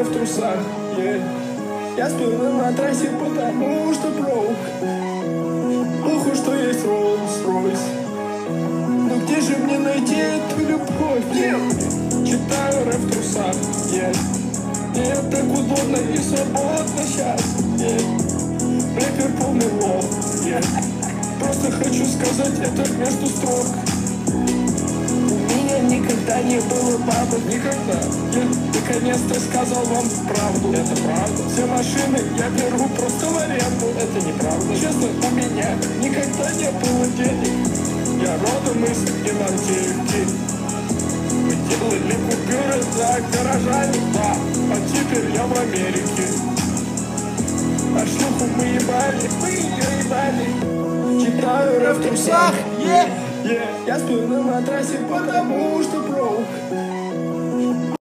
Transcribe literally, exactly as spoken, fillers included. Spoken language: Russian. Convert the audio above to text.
в трусах, yeah. Я сплю на матрасе, потому что broke. Похуй, что есть Rolls-Royce. Но где же мне найти эту любовь? Yeah. Читаю рэп в трусах, yeah. Мне так удобно и свободно сейчас, yeah. Рэпер полный лох, yeah. Просто хочу сказать это между строк. Никогда не было бабок, никогда. Я наконец-то сказал вам правду. Это правда. Все машины я беру просто в аренду. Это неправда. Честно, у меня никогда не было денег. Я родом из Ивантеевки. Мы делали купюры за гаражами, да. А теперь я в Америке. А шлюху мы ебали, мы ее ебали. Читаю рэп в трусах, yeah. Yeah. Я сплю на матрасе, потому что broke.